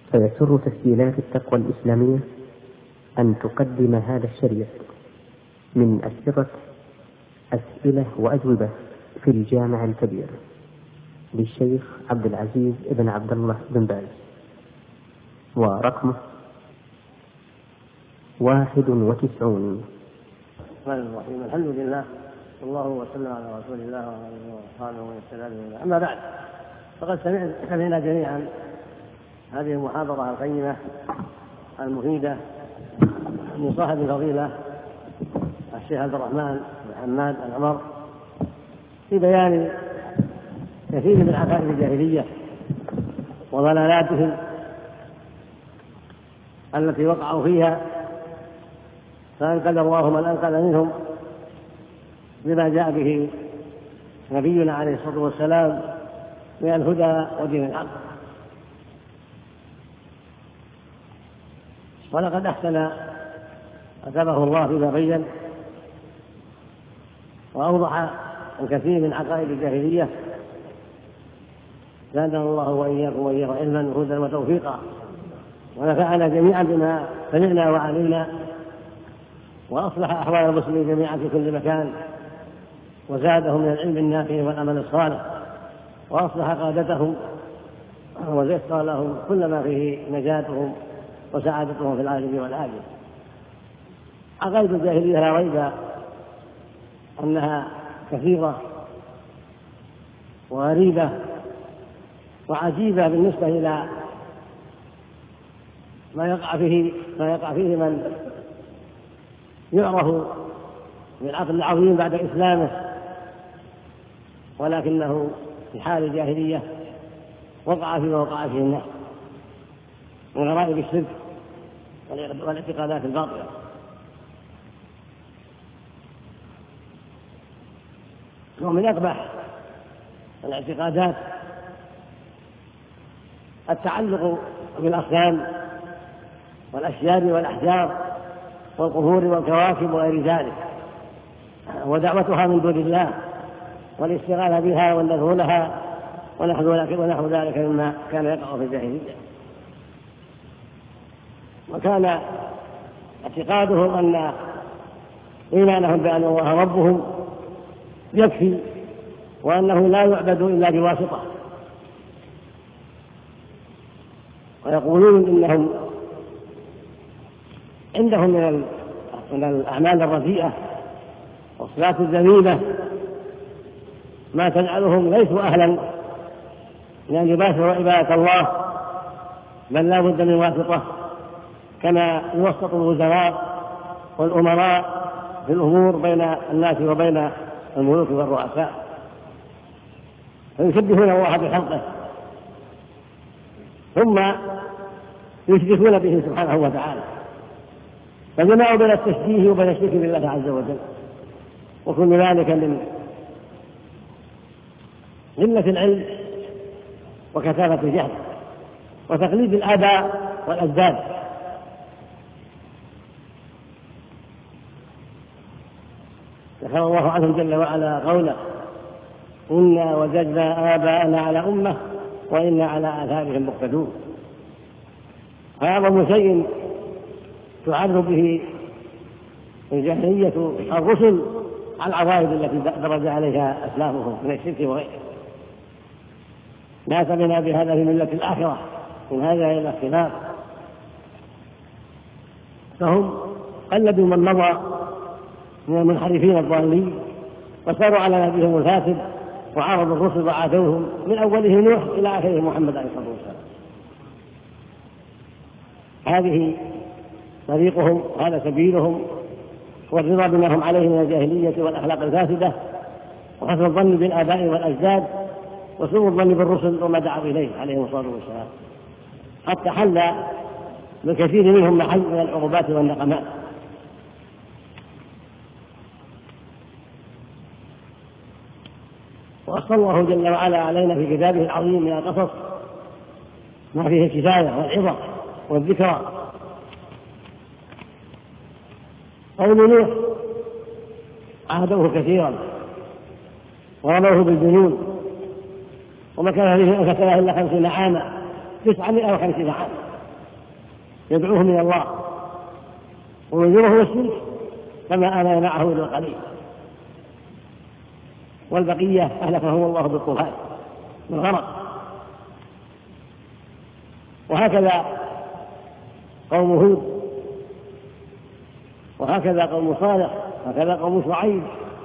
فيسر تسجيلات التقوى الإسلامية أن تقدم هذا الشريط من أسئلة وأجوبة في الجامع الكبير للشيخ عبد العزيز بن عبد الله بن باز، ورقمه 91. الحمد لله والله وسلم على رسول الله وعلى اله واصحابه وسلم. اما بعد، فقد سمعنا جميعا هذه المحاضره القيمه المفيده من صاحب الفضيله الشيخ عبد الرحمن بن حماد العمر في بيان كثير من عقائد الجاهليه وضلالاتهم التي وقعوا فيها، فأنقذ الله من أنقذ منهم بما جاء به نبينا عليه الصلاة والسلام من الهدى ودين الحق. ولقد أحسن أثابه الله فيما بين وأوضح الكثير من عقائد الجاهلية، زادنا الله وإياكم وإياه علما وهدى وتوفيقا، ونفعنا جميعا بما سمعنا وعلمنا، وأصلح أحوال المسلمين جميعا في كل مكان، وزادهم من العلم النافع والعمل الصالح، وأصلح قادتهم ويسر لهم كل ما فيه نجاتهم وسعادتهم في العاجل والآجل. عقائد الجاهلية لا ريب أنها كثيرة وغريبة وعجيبة بالنسبة إلى ما يقع فيه من يعرف بالعقل العظيم بعد إسلامه، ولكنه في حال الجاهلية وقع فيما وقع فيه الناس من غرائب الشرك والاعتقادات الباطلة. ومن أقبح الاعتقادات التعلق بالأصنام والأشجار والأحجار والقبور والكواكب وغير ذلك، ودعوتها من دون الله والاستغاثة بها والنذر لها ونحو ذلك مما كان يقع في الجاهلية. وكان اعتقادهم أن إيمانهم بأن الله ربهم يكفي، وأنه لا يعبد إلا بواسطة، ويقولون إنهم عندهم من الأعمال الرديئة والصفات الذميمة ما تجعلهم ليسوا أهلا من أن يباشروا عبادة الله، بل لا بد من واسطة، كما يوسط الوزراء والأمراء في الأمور بين الناس وبين الملوك والرؤساء، فيشبهون الله بخلقه ثم يشركون به سبحانه وتعالى، فجمعوا بين التشبيه وبين الشرك بالله عز وجل، وكل ذلك من قلة العلم وكثافة الجهل وتقليد الآباء والأجداد. ذكر الله عنهم جل وعلا قوله: إنا وجدنا آباءنا على أمة وإنا على آثارهم مقتدون. فأعظم شيء تعرض به الجاهلية الرسل على العوائد التي درج عليها أسلافهم من الشرك وغيره. لا سمعنا بهذا في ملة الآخرة من هذا إلى الاختلاف، فهم قلدوا من مضى من المنحرفين الضالين وساروا على نبيهم الفاسد، وعارضوا الرسل وعادوهم من أوله نوح إلى آخره محمد عليه الصلاة والسلام. هذه طريقهم، هذا سبيلهم، والرضا بما هم عليه من الجاهلية والأخلاق الفاسدة، وحسن الظن بالآباء والأجداد، وسوء الظن بالرسل وما دعوا إليه عليهم الصلاة والسلام، حتى حل بالكثير منهم محل من العقوبات والنقمات. وأصل الله جل وعلا علينا في كتابه العظيم من القصص ما فيه الكفاية والعظة والذكرى. قوم نوح عاهدوه كثيرا ورموه بالجنون، ومكث فيه إلا 50 عاما، 950 عاما، يدعوهم إلى الله وينذره الشرك كما آمن معه إلى القليل، والبقية أهلكهم الله بالطوفان والغرق. وهكذا قوم هود، وهكذا قوم صالح، هكذا قوم شعيب،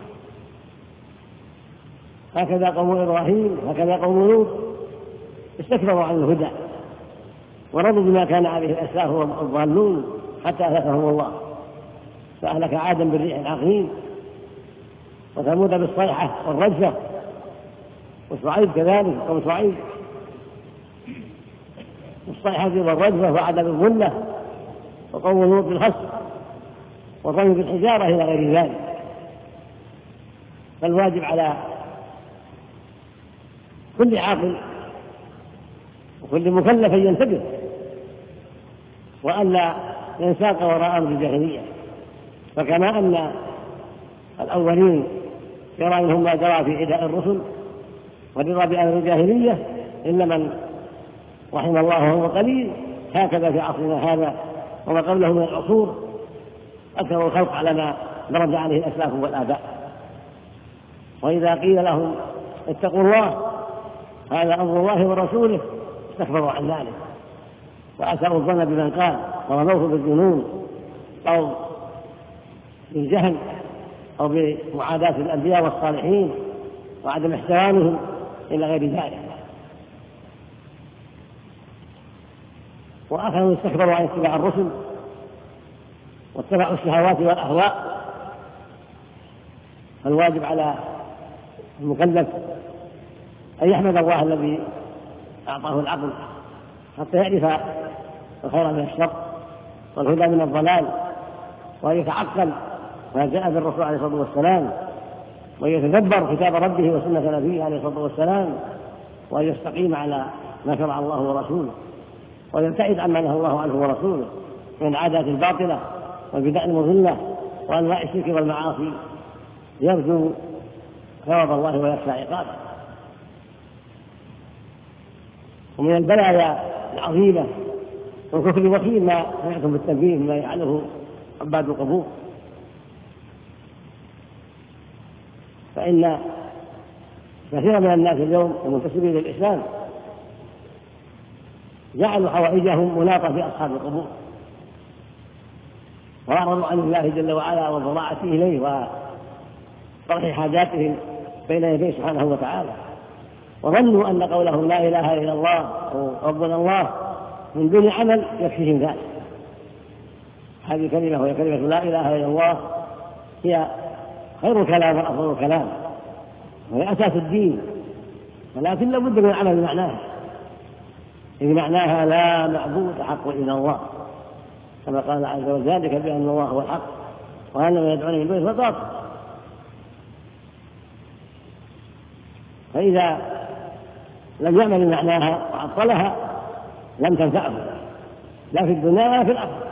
هكذا قوم إبراهيم، هكذا قوم لوط، استكبروا عن الهدى ورضوا بما كان عليه الأسلاف الضالون حتى أهلكهم الله. فأهلك عادا بالريح العقيم، وثمود بالصيحة والرجفة، وشعيب كذلك قوم شعيب بالصيحة والرجفة وعاد بالظلة، وقوم لوط بالخسف والرمي بالحجارة إلى غير ذلك. فالواجب على كل عاقل وكل مكلف أن ينتبه وألا ينساق وراء أمر الجاهلية. فكما أن الأولين يرى منهم ما جرى في عداء الرسل ورضا بأمر الجاهلية إلا من رحم الله وهو قليل، هكذا في عصرنا هذا وما قبله من العصور أكثر الخلق على ما درج عليه الأسلاف والآباء. وإذا قيل لهم اتقوا الله هذا أمر الله ورسوله استكبروا عن ذلك وأساءوا الظن بمن قال ورموه بالجنون أو بالجهل أو بمعاداة الأنبياء والصالحين وعدم احترامهم إلى غير ذلك. وآخرون استكبروا عن اتباع الرسل واتبعوا الشهوات والأهواء. فالواجب على المكلف أن يحمد الله الذي أعطاه العقل حتى يعرف الخير من الشر والهدى من الضلال، وأن يتعقل ما جاء بالرسول عليه الصلاة والسلام، ويتدبر كتاب ربه وسنة نبيه عليه الصلاة والسلام، وأن يستقيم على ما شرع الله ورسوله، ويبتعد عما نهى الله عنه ورسوله من العادات الباطلة والبدع المضلة وأنواع الشرك والمعاصي، يرجو ثواب الله ويخشى عقابه. ومن البلايا العظيمة والكفر الوخيم ما سمعتم بالتنبيه ما يفعله عباد القبور، فإن كثيرا من الناس اليوم المنتسبين للإسلام جعلوا حوائجهم مناطة بأصحاب القبور وأعرضوا عن الله جل وعلا وضراعته إليه وطرح حاجاتهم بين يديه سبحانه وتعالى، وظنوا أن قولهم لا إله إلا الله أو ربنا الله من دون عمل يكفيهم ذلك. هذه كلمة وهي كلمة لا إله إلا الله هي خير الكلام وأفضل الكلام وهي أساس الدين، ولكن لابد من العمل بمعناها، إذ معناها لا معبود حق إلا الله، كما قال عز وجل ذلك بأن الله هو الحق وأن من يدعون من دونه فباطل. فإذا لم يعمل معناها وعطلها لم تنفعه لا في الدنيا ولا في الآخرة.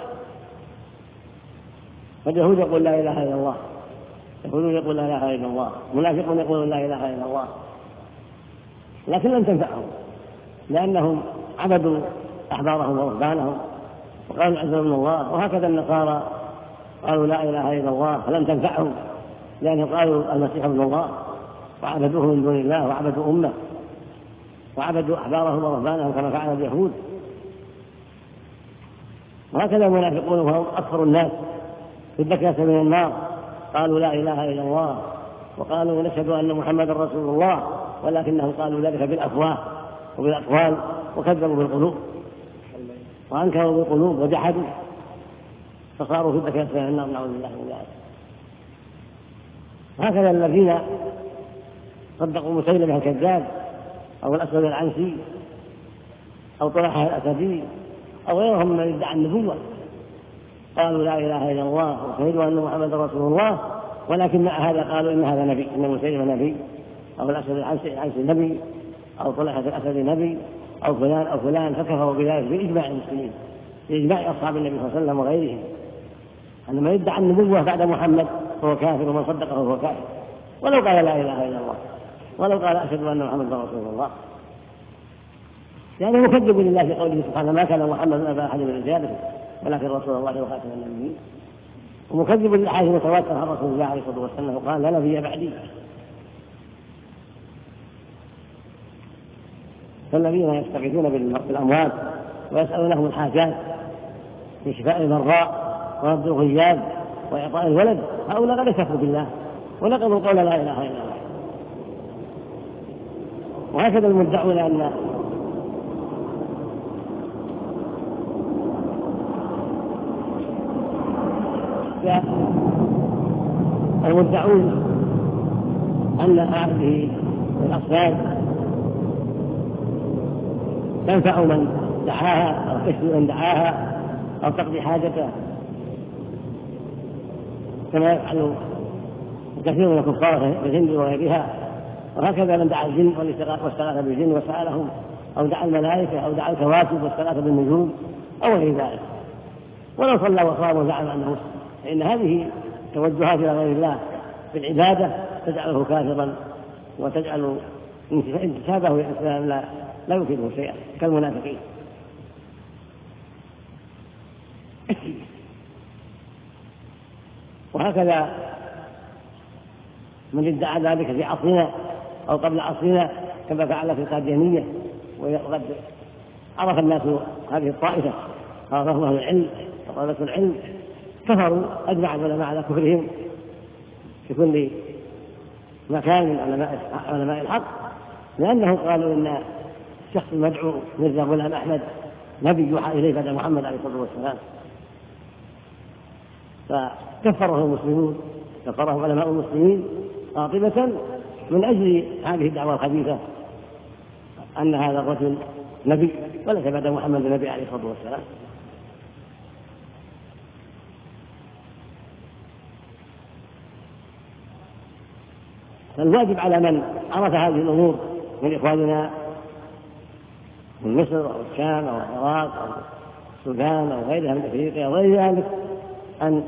فاليهود يقول لا إله إلا الله، يقولون يقول لا إله إلا الله، المنافقون يقولون لا إله إلا الله، لكن لم تنفعهم لأنهم عبدوا أحبارهم ورهبانهم وقالوا عز من الله. وهكذا النصارى قالوا لا إله إلا الله فلم تنفعهم لأنهم قالوا المسيح ابن الله وعبدوه من دون الله وعبدوا أمه وعبدوا أحبارهم ورهبانهم كما فعل اليهود. وهكذا المنافقون وهم أكثر الناس في الدكة من النار قالوا لا إله إلا الله وقالوا نشهد أن محمدا رسول الله، ولكنهم قالوا ذلك بالأفواه وبالأقوال وكذبوا بالقلوب وأنكروا بالقلوب وجحدوا فصاروا في الدكة من النار، نعوذ بالله من ذلك. هكذا الذين صدقوا مسيلمة الكذاب أو الأسود العنسي أو طلحة الأسدي أو غيرهم من ادعى النبوة قالوا لا إله إلا الله وشهدوا أن محمد رسول الله، ولكن مع هذا قالوا إن هذا نبي، إن مسيلمة نبي أو الأسود العنسي نبي أو طلحة الأسد نبي أو فلان أو فلان، فكفروا بذلك بإجماع المسلمين بإجماع أصحاب النبي صلى الله عليه وسلم وغيرهم أن من يدعى النبوة بعد محمد هو كافر ومن صدقه هو كافر ولو قال لا إله إلا الله ولو قال أشهد أن محمد رسول الله، يعني مكذب لله في قوله سبحانه ما كان محمد أبا أحد من رجالكم ولكن رسول الله وخاتم النبيين. ومكذب للأحاديث المتواترة عن رسول الله عليه الصلاة والسلام قال: لا نبي بعدي. فالذين يستغيثون بالأموات ويسألونهم الحاجات في شفاء المرضى ورد الغياب وإعطاء الولد، هؤلاء قد كفروا بالله ونقضوا قول لا إله إلا الله. وهكذا المدعون أن هذه الأصنام تنفع من دعاها أو تشفي من دعاها أو تقضي حاجته، كما يفعل كثير من الكفار بالهند وغيرها. وهكذا من دعا الجن واستغاث بالجن وسألهم، أو دعا الملائكة أو دعا الكواكب واستغاث بالنجوم أو غير ذلك، ولو صلى وصام وزعم أنه مسلم، فإن هذه توجهات إلى غير الله في العبادة تجعله كافرا وتجعل انتسابه إلى الإسلام لا يفيده شيئا كالمنافقين. وهكذا من ادعى ذلك في عصرنا أو قبل عصرنا كما فعل في القاديانية، وقد عرف الناس هذه الطائفة، عرفهم أهل العلم وطلبة العلم، كفروا أجمع العلماء على كفرهم في كل مكان من علماء الحق، لأنهم قالوا إن الشخص المدعو ميرزا غلام أحمد نبي يوحى إليه بعد محمد عليه الصلاة والسلام، فكفره المسلمون، كفرهم علماء المسلمين قاطبة من أجل هذه الدعوة الخبيثة أن هذا الرجل نبي وليس بعد محمد النبي عليه الصلاة والسلام. فالواجب على من عرف هذه الأمور من إخواننا من مصر أو الشام أو العراق أو السودان أو غيرها من أفريقيا وغير ذلك أن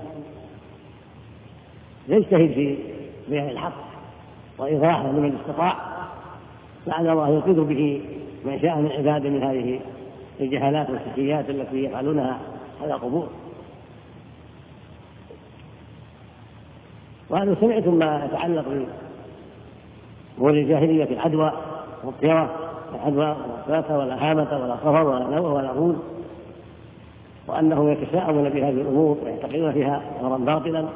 يجتهد في بيان الحق وإيضاحه لمن استطاع، لعل الله ينقذ به من شاء من عباده من هذه الجهالات والشركيات التي يفعلونها على القبور. وهل سمعتم ما يتعلق بأمور الجاهلية في العدوى والطيرة، العدوى والوسوسة ولا هامة ولا صفر ولا نوى ولا غول، وأنهم يتشاءمون بهذه الأمور ويعتقدون فيها أمرا باطلا،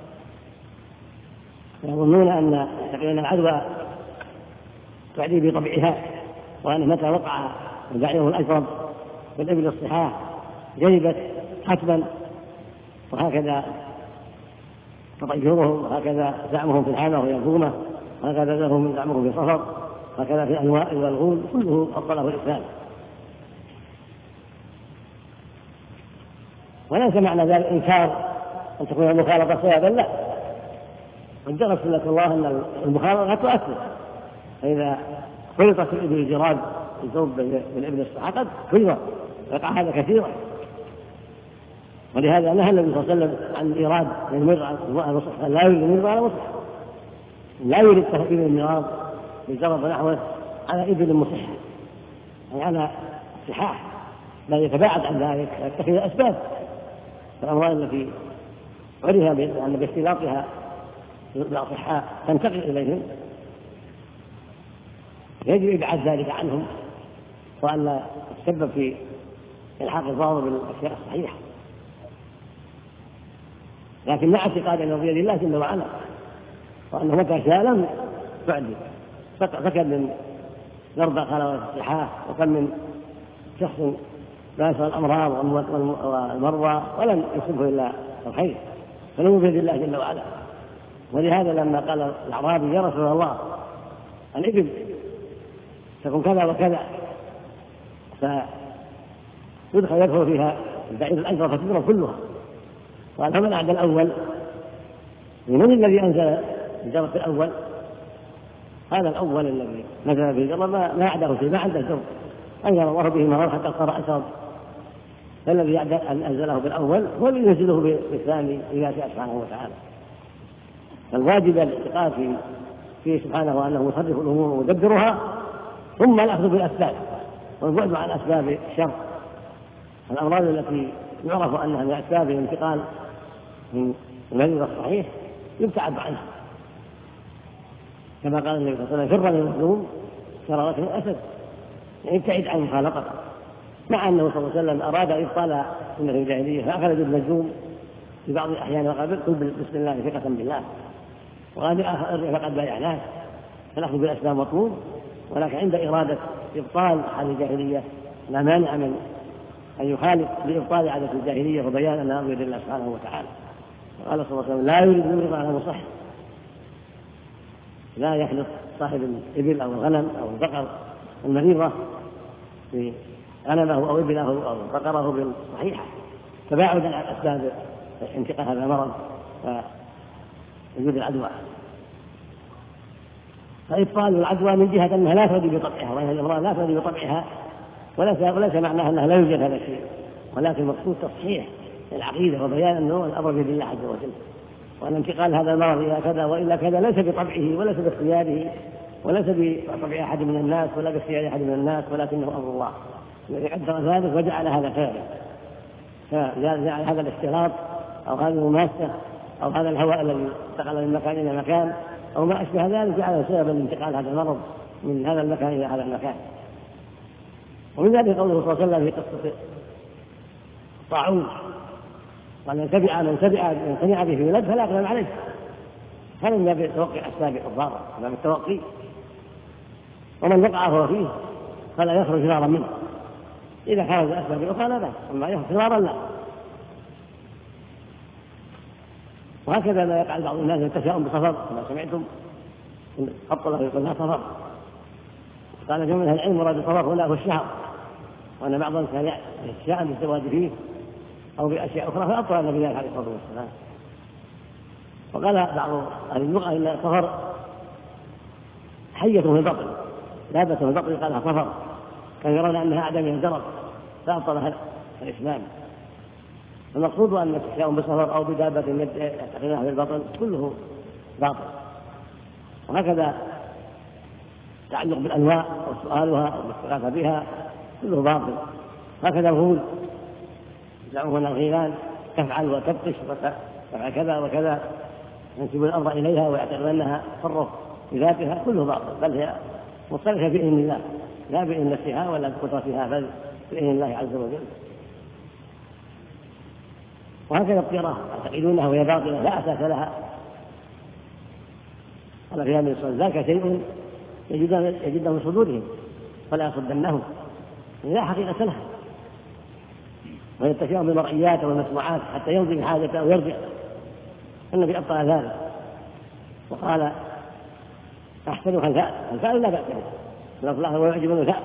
يظنون أن العدوى تعدي بطبعها، وأن متى وقع البعير الأجرب والإبل الصحاح جلبت حتما، وهكذا تطيرهم، وهكذا زعمهم في الحامة وهي الظلمة، وهكذا لهم زعمهم في الصفر، وهكذا في الأنواع والغول، كله أبطله الإسلام. وليس معنى ذلك إنكار أن تكون المخالطة سببا، لا، قد جرت سنة الله أن المخالطة تؤثر، فإذا خلطت الإبل الجراد الزوج بالإبل الصحاح قد خلط، وقع هذا كثيرا. ولهذا نهى النبي صلى الله عليه وسلم عن إيراد المرأة المصحة، لا يريد المرأة على مصحة، لا يريد تهديد الميراث بالجرد ونحوه على إبل مصحة، يعني على صحاح، بل يتباعد عن ذلك ويتخذ أسباب. فالأمراض التي عرف أن باختلاطها بالأصحاء تنتقل إليهم يجب إبعاد ذلك عنهم، وأن تسبب في إلحاق الضرر بالأشياء الصحيحة، لكن مع اعتقاد أنه بيد الله جل وعلا، وأنه متى شاء لم تعدي. فكم من يرضى خلوات الصحاح، وكم من شخص لا يشعر الأمراض والمرضى ولم يصبه إلا الخير، فله بيد الله جل وعلا. ولهذا لما قال الأعرابي: يا رسول الله الإبل تكون كذا وكذا، يدخل فيها البعير الأجر فتضرب كلها، قال: فمن أعدى الأول؟ من الذي أنزل الجرة الأول؟ هذا الأول الذي نزل به الجرة ما أعداه شيء، ما عنده جرة، أنزل الله به مرة حتى صار أسرد، فالذي أنزله بالأول هو الذي ينزله بالثاني إذا شاء سبحانه وتعالى. فالواجب الاعتقاد فيه سبحانه وأنه يصرف الأمور ويدبرها، ثم الأخذ بالأسباب والبعد عن أسباب الشر. الأمراض التي يعرف أنها من أسباب الانتقال من المريض الصحيح يبتعد عنها، كما قال النبي صلى الله عليه وسلم: فر من المظلوم فرارة من الأسد، يعني ابتعد عن مخالطته. مع أنه صلى الله عليه وسلم أراد إبطال سنة الجاهلية فأخذ بالمجنون في بعض الأحيان وقال: قل بسم الله ثقة بالله، وقال: فقد بايعناه. فالأخذ بالأسباب مطلوب، ولكن عند إرادة إبطال حال الجاهلية لا مانع من أن يخالف بإبطال عادة الجاهلية وبيان أنها أمر الله سبحانه وتعالى. قال صلى الله عليه وسلم: لا يريد يمرض على مصح، لا يخلط صاحب الإبل أو الغنم أو البقر المريضة في غنمه أو إبله أو بقره بالصحيحة تباعدا عن أسباب انتقال هذا المرض ووجود العدوى. فإبطال العدوى من جهة أنها لا تؤدي بطبعها، وأن الأمراض لا تؤدي بطبعها، وليس معناها أنها لا يوجد هذا الشيء، ولكن المقصود تصحيح العقيدة وبيان أنه الأمر بيد الله عز وجل، وأن انتقال هذا المرض إلى كذا وإلى كذا ليس بطبعه وليس باختياره وليس بطبع أحد من الناس ولا باختيار أحد من الناس، ولكنه أمر الله الذي قدر ذلك وجعل هذا فعلا. فجعل هذا الاختلاط أو هذه المماسة أو هذا الهواء الذي انتقل من مكان إلى مكان أو ما أشبه ذلك جعله سببا لانتقال هذا المرض من هذا المكان إلى هذا المكان. ومن ذلك قوله صلى الله عليه وسلم في قصة الطاعون: وأن من سمع به ولد فلا يقدم عليه. هذا من باب توقي أسباب الضرر، من التوقي. ومن وقع هو فيه فلا يخرج فرارا منه، إذا خرج أسباب أخرى لا بأس، أما يخرج فرارا لا. وهكذا ما يقع بعض الناس التشاؤم بسفر، كما سمعتم خط له يقول: لا سفر. قال جمع من العلم: مراد السفر هنا هو الشهر، وأن بعضهم كان يتشاءم بالزواج فيه أو بأشياء أخرى فأبطل النبي عليه الصلاة والسلام. وقال بعض أهل اللغة إن السفر حية في البطن، دابة في البطن قالها سفر، كانوا يرون أنها أعدى من الجرد فأبطل الإسلام. المقصود أن التشاؤم بسفر أو بدابة يعتقدها في البطن كله باطل. وهكذا تعلق بالأنواع وسؤالها والاستغاثة بها كله باطل. هكذا الغول يدعون الغيلان تفعل وتبطش وتفعل كذا وكذا، ينسب الأمر إليها ويعتقد أنها تصرف بذاتها كله باطل، بل هي مصطلحة بإذن الله لا بإذن نفسها ولا بقدرتها بل بإذن الله عز وجل. وهكذا الطيرة يعتقدونها وهي باطلة لا أساس لها. قال في هذا الصلاة: ذاك شيء يجده من صدورهم فلا يصدنهم، لا حقيقة لها. ويتشاءم بالمرئيات والمسموعات حتى يمضي بحاجته أو يرجع. النبي أبطل ذلك وقال: أحسنها الفاء لا بأس به، الله ويعجب الفاء،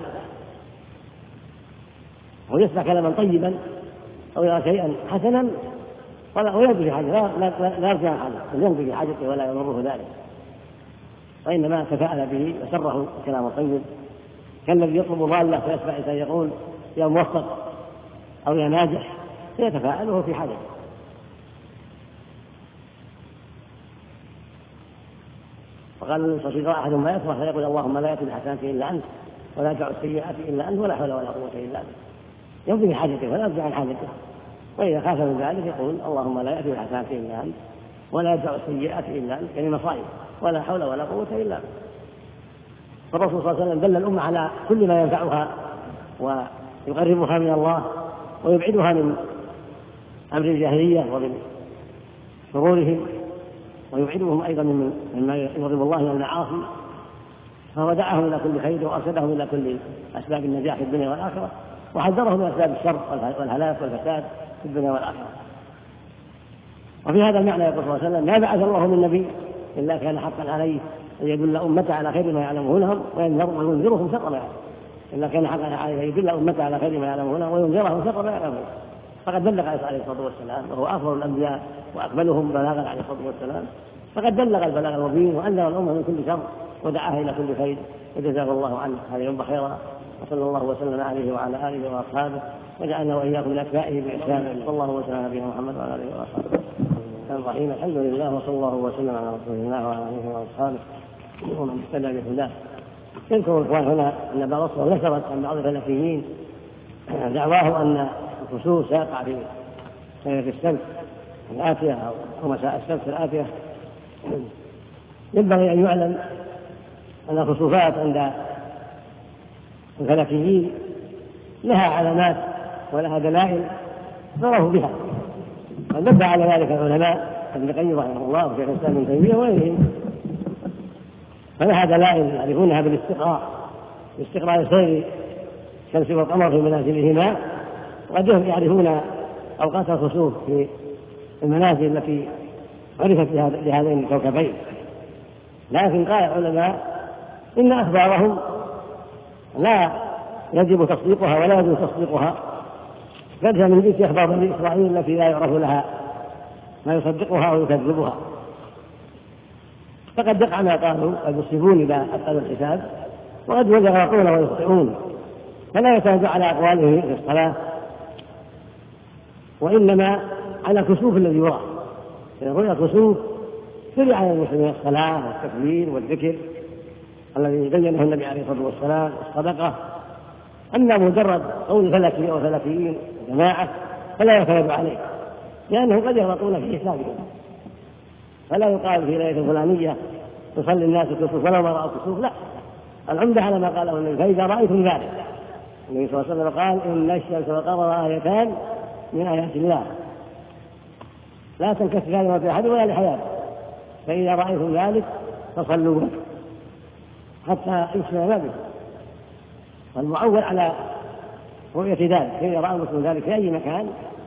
ويسمع كلاما طيبا أو يرى شيئا حسنا ويمضي بحاجته لا يرجع عنه، بل يمضي بحاجته ولا يضره ذلك، وإنما تفاءل به وسره كلام طيب، كالذي يطلب ضالة فيسمع إنسان يقول: يا موفق أو يا ناجح، فيتفاءل وهو في حاجته. وقال: فإذا أحد ما يفرح فيقول: اللهم لا يأتي بالحسنات إلا أنت ولا يدع السيئات إلا أنت ولا حول ولا قوة إلا بك، يمضي بحاجته ولا يرجع عن حاجته. وإذا خاف من ذلك يقول: اللهم لا يأتي بالحسنات إلا أنت ولا يدع السيئات إلا أنت، يعني مصائب ولا حول ولا قوة إلا بك. فالرسول صلى الله عليه وسلم دل الأمة على كل ما ينفعها ويقربها من الله ويبعدها من أمر الجاهلية ومن شرورهم، ويبعدهم أيضا مما يغضب الله من المعاصي. فهو دعاهم إلى كل خير وأرشدهم إلى كل أسباب النجاح في الدنيا والآخرة، وحذرهم من أسباب الشر والهلاك والفساد في الدنيا والآخرة. وفي هذا المعنى يقول صلى الله عليه وسلم: ما بعث الله من نبي إلا كان حقا عليه أن يدل أمته على خير ما يعلمونه وينذرهم شر ما يعلمون، إلا كان حقا عليه أن يدل أمته على خير ما يعلمونه وينذرهم شر ما يعلمون. فقد بلغ عليه الصلاة والسلام وهو أفضل الأنبياء وأكملهم بلاغا عليه الصلاة والسلام، فقد بلغ البلاغ المبين وأنذر الأمة من كل شر ودعاها إلى كل خير، وجزاه الله عنه هذه الأمة خيرا. وصلى الله وسلم عليه وعلى آله وأصحابه وجعلنا وإياكم من أتباعه بإحسان. صلى الله وسلم على نبينا محمد وعلى آله وأصحابه. الرحيم. الحمد لله وصلى الله وسلم على رسول الله وعلى آله وأصحابه ومن اهتدى بهداه. يذكر الإخوان هنا أن بعض الصور نشرت عن بعض الفلسطينيين دعواه أن الخسوف سيقع في ليلة السبت الآتية أو مساء السبت الآتية، ينبغي أن يعلم أن الخسوفات عند الفلكيين لها علامات ولها دلائل ضربوا بها، قد نبه على ذلك العلماء ابن القيم رحمه الله وشيخ الإسلام ابن تيمية وغيرهم، فلها دلائل يعرفونها باستقراء سير الشمس والقمر في منازلهما، وقد يعرفون أوقات الخسوف في المنازل التي عرفت لهذين الكوكبين. لكن قال العلماء إن أخبارهم لا يجب تصديقها ولا يجب تصديقها، فادها من جنس أخبار بني إسرائيل التي لا يعرف لها ما يصدقها ويكذبها. فقد يقع ما قالوا قد يصيبون إذا أتقنوا الحساب، وقد يغلطون ويخطئون، فلا يتنازع على أقوالهم في الصلاة، وإنما على الكسوف الذي يرى. إذا رؤي الكسوف تري على المسلمين الصلاة والتكبير والذكر الذي بينه النبي عليه الصلاة والسلام والصدقة. أما مجرد قول فلكي أو فلكيين جماعة فلا يعتمد عليه، لأنه قد يغلطون في حسابهم. فلا يقال في ليلة الفلانية تصلي الناس الكسوف ولو ما رأوا الكسوف، لا، العمدة على ما قاله النبي. فإذا رأيتم ذلك، النبي صلى الله عليه وسلم قال إن الشمس والقمر آيتان من آيات الله لا تنكسفان في أحد ولا لحياته، فإذا رأيتم ذلك فصلوا به حتى يسمع ما به. والمعول على رؤية ذلك، فإذا رأى المسلم ذلك في أي مكان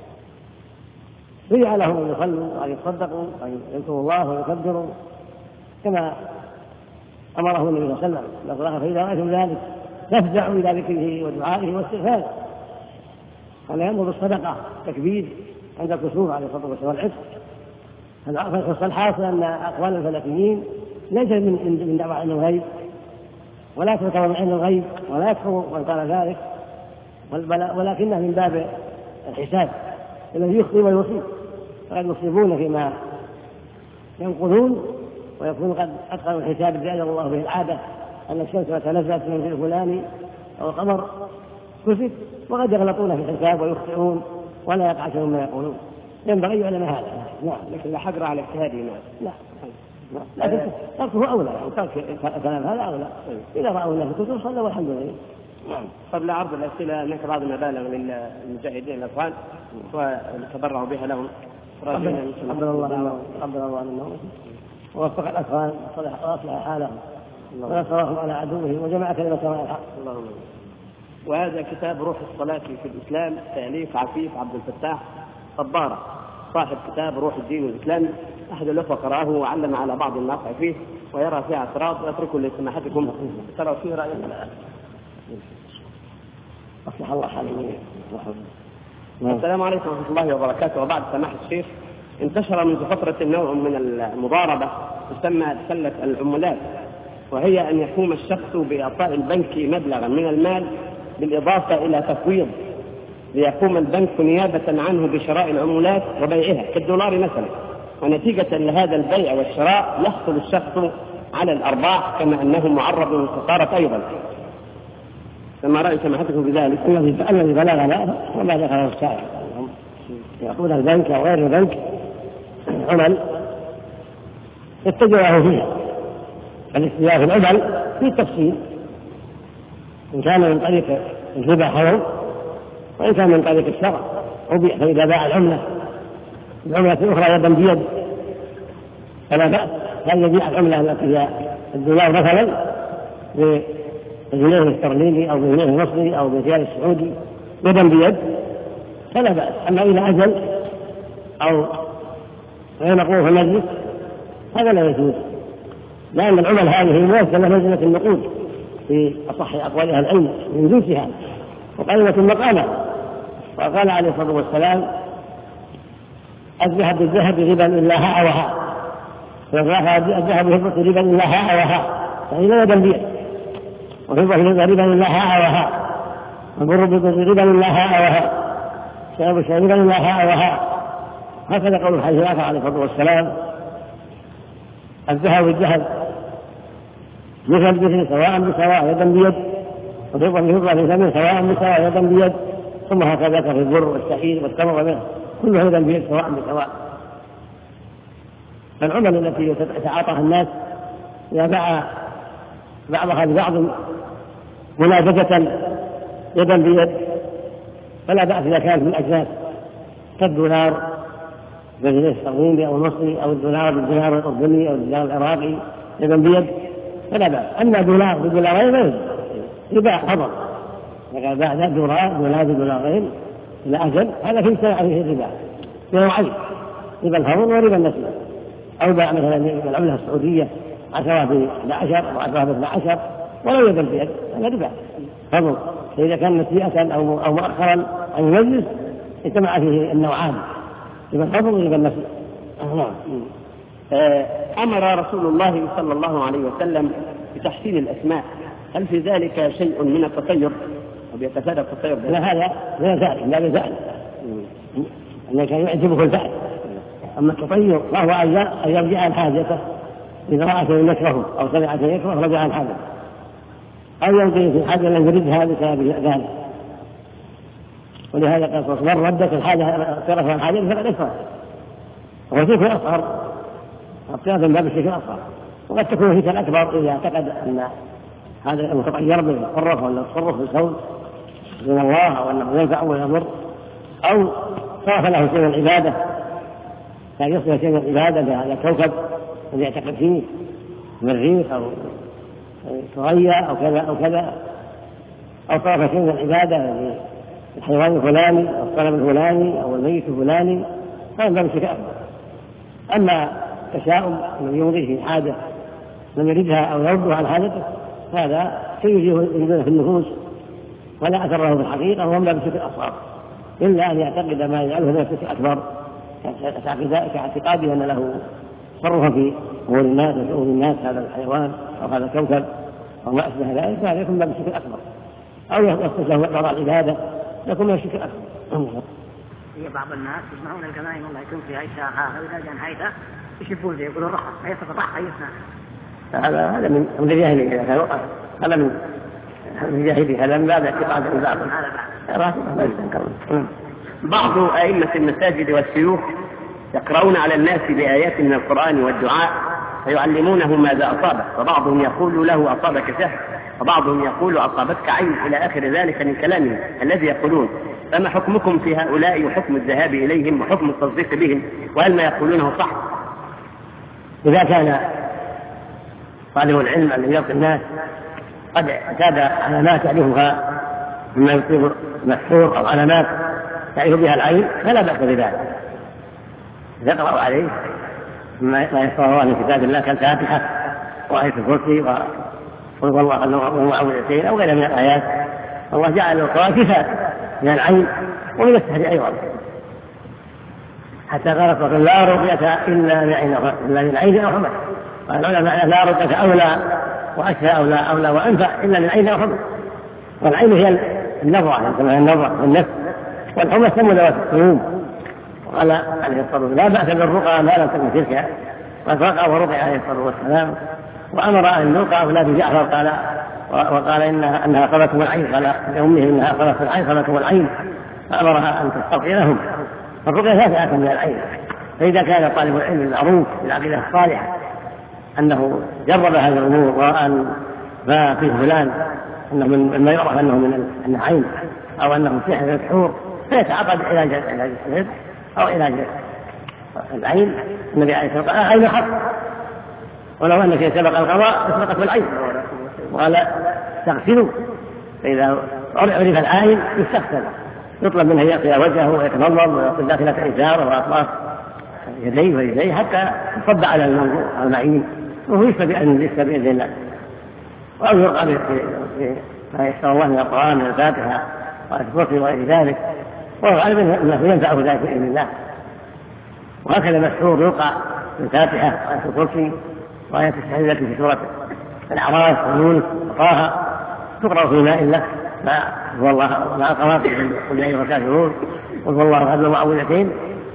شرع لهم أن يصلوا وأن يتصدقوا وأن يذكروا الله ويكبروا كما أمره النبي صلى الله عليه وسلم. فإذا رأيتم ذلك فافزعوا إلى ذكره ودعائه واستغفاره. هذا يأمر بالصدقة تكبير عند الكسوف عليه الصلاة والسلام والعفو. فالحاصل أن أقوال الفلكيين ليس من دعوى علم الغيب، ولا تعتبر من علم الغيب، ولا يكفر من قال ذلك، ولكنه من باب الحساب الذي يخطئ ويصيب، فقد يصيبون فيما ينقلون ويكون قد أتقنوا الحساب الذي أجر الله به العادة أن الشمس تنزلت من في الفلاني أو القمر كسف، وقد يغلطون في الحساب ويخطئون ولا يقع شيء مما يقولون. ينبغي يعلم هذا. نعم، لكن لا حجر على اجتهاده. لا، لكن تركه أولى، يعني ترك كلام هذا أولى. إذا رأوا الناس الكتب صلوا والحمد لله. قبل عرض الأسئلة هناك بعض المبالغ للمجاهدين الأخوان وتبرعوا بها لهم. قبل الله منهم ووفق الأخوان وأصلح حالهم ونصرهم على عدوهم وجمع كلمتهم على الحق. اللهم. وهذا كتاب روح الصلاة في الإسلام، تأليف عفيف عبد الفتاح صبارة، صاحب كتاب روح الدين والإسلام. أحد الأخوة قرأه وعلم على بعض النقع فيه ويرى فيه اعتراض، وأتركه لسماحتكم ترى فيه رأي. أصلح الله حالهم. السلام عليكم ورحمة الله وبركاته. وبعد سماحة الشيخ، انتشر منذ فترة نوع من المضاربة تسمى سلة العمولات، وهي أن يقوم الشخص بإعطاء البنك مبلغا من المال بالإضافة إلى تفويض، ليقوم البنك نيابة عنه بشراء العمولات وبيعها كالدولار مثلا، ونتيجة لهذا البيع والشراء يحصل الشخص على الأرباح كما أنه معرض للخسارة أيضا. فما رأي سماحتكم بذلك؟ الذي بلغنا وما دخل السائل يعطون البنك أو غير البنك عمل اتجهوا فيها. الاستيلاء في العمل في التفصيل، إن كان من طريق الربا حرام، وإن كان من طريق الشرع أبيح. فإذا باع العملة الأخرى يدا بيد فلا بأس، هل يبيع العملة التي هي الدولار مثلا بالجنيه الاسترليني أو بالجنيه المصري أو بالريال السعودي يدا بيد فلا بأس. أما إلى أجل أو غير مقبول في المجلس هذا لا يجوز، لأن العمل هذه موكلة منزلة النقود في أصح أقوال أهل العلم من جنسها وقائمة المقامة. وقال عليه الصلاة والسلام: الذهب بالذهب ربا إلا هاء وهاء، الذهب بالفضة ربا إلا هاء وهاء، فإذا يدا بيد، وفضة ربا إلا هاء وهاء، والبر بالبر ربا إلا هاء وهاء، شرب الشاي ربا إلا هاء وهاء. هكذا قول الحديث عليه الصلاة والسلام: الذهب بالذهب مثل بمثل سواء بسواء يدا بيد، وفضة بفضة مثل سواء بسواء يدا بيد، ثم هكذا في البر والشعير والتمر وغيره، كل هذا بيد سواء بسواء. فالعمل التي يتعاطاها الناس إذا باع بعضها لبعض منافسة يدا بيد فلا بأس إذا كانت من أجناس كالدولار بالجنيه الصهيوني أو المصري أو الدولار بالدينار الأردني أو الدينار العراقي يدا بيد فلا بأس. أما دولار بدولارين لا يباع فضل، إذا باع دولار بدولارين إلى أجل هذا في سنة عليه الربا نوعين، ربا الفضل وربا النسيئة. أو باع مثلا العملة السعودية 10 ب 11 أو 10 ب 12 ولو يدا بيد هذا ربا فضل. فإذا كان نسيئة أو مؤخرا أو مجلس اجتمع فيه النوعان ربا الفضل وربا النسيئة. أمر رسول الله صلى الله عليه وسلم بتحسين الأسماء، هل في ذلك شيء من التطير أو بيتفادى التطير؟ لا، هذا لا بزعل أنه كان يعجبه الفعل. أما التطير فهو أن يرجع عن حاجته إذا رأى شيء يكرهه أو سمع شيء يكره رجع عن حاجته، أو يمضي في حاجة لم يردها بسبب ذلك. ولهذا قال من ردت الحاجة صرف عن حاجة فقد أسرف، وهو شرك أصغر، اعتراف من باب الشرك الأصغر. وقد تكون شركا أكبر إذا اعتقد أن هذا المتطير بالتصرف ولا التصرف بالكون من الله أو أنه ينفع ويضر، أو صرف له شيء من العبادة كان يصل شيء من العبادة بهذا الكوكب الذي يعتقد فيه من الريح أو ثريا أو كذا أو كذا، أو صرف شيء من العبادة للحيوان الفلاني أو الصنم الفلاني أو الميت الفلاني، هذا من شرك أكبر. أما التشاؤم الذي يمضي في حاجة لم يردها أو يردها عن حاجته هذا شيء يجوز في النفوس ولا أثر له في الحقيقة، وهو من باب الشرك الأصغر، إلا أن يعتقد ما يجعله من الشرك الأكبر كاعتقاده أن له تصرفا في أمور الناس وشؤون الناس هذا الحيوان أو هذا الكوكب أو ما أشبه ذلك، فهذا يكون من باب الشرك الأكبر. أو يصل له بعض العبادة يكون من الشرك الأكبر. هي بعض الناس يسمعون الجماعين والله يكون في عيشة وإذا جاء عيشة يشبون زي يقولون رخص يستطاع يسمع. هذا من الجاهلية، هذا من الجاهلية، هذا من باب اعتقاد البعض. بعض أئمة المساجد والشيوخ يقرؤون على الناس بآيات من القرآن والدعاء فيعلمونه ماذا أصابه، فبعضهم يقول له أصابك سحر، وبعضهم يقول أصابتك عين، إلى آخر ذلك من كلامهم الذي يقولون. فما حكمكم في هؤلاء وحكم الذهاب إليهم وحكم التصديق بهم، وهل ما يقولونه صح؟ إذا كان طالب العلم الذي يلقي الناس قد اعتاد علامات يعرفها مما يصيب مسحور أو علامات يعرف بها العين فلا بأس بذلك، يقرأ عليه ما يقرأه من كتاب الله كالفاتحة وآية الكرسي وقل والله والمعوذتين أو غيرها من الآيات. الله جعل القرآن كفاية من العين ومن السحر أيضا، حتى قالت لا رقية إلا من عين أو حمى. قال العلماء لا رقية أولى وأشفى أولى وأنفع إلا من عين أو حمى. والعين هي النظرة كما هي النظرة والنفس، والحمى سمى ذوات القلوب. قال عليه الصلاة والسلام لا بأس بالرقى ما لم تكن شركا، واترقى ورقي عليه الصلاة والسلام، وأمر أن يلقى أولاد جعفر قال وقال أنها أخذتهم العين، قال لأمه إنها أخذتهم العين أخذتهم العين، فأمرها أن تسترقي لهم. فالرقية ثلاثة من العين. فإذا كان طالب العلم المعروف بالعقيدة الصالحة أنه جرب هذه الأمور وأن ما فيه فلان أنه من ما يعرف أنه من العين أو أنه سحر مسحور فيتعاقد علاج السحر أو علاج العين. النبي عليه الصلاة والسلام عين خط، ولو أن شيء سبق القضاء اسبقت بالعين، وقال تغسلوا، فإذا عرف العين يستغسل، يطلب منه يغسل وجهه ويتمضمض ويغسل داخلة إزاره وأطراف يديه ورجليه حتى يصب على المعين، وهو يشفى بإذن الله. أو يرقى ما يشفى الله من القرآن من الفاتحة والكرسي وغير ذلك، وهو غالبا أنه ينفعه ذلك بإذن الله. وهكذا المسحور يلقى بالفاتحة وآية الكرسي وآية السحر التي في سورة الأعراف والملك وطه تقرأ في ماء الله مع الله مع القواطع قل يا أيها الكافرون قل هو الله أحد المعوذتين،